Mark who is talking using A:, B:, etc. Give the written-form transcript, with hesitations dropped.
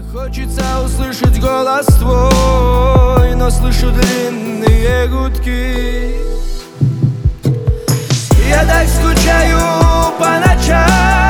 A: Хочется услышать голос твой, но слышу длинные гудки. Я так скучаю по ночам.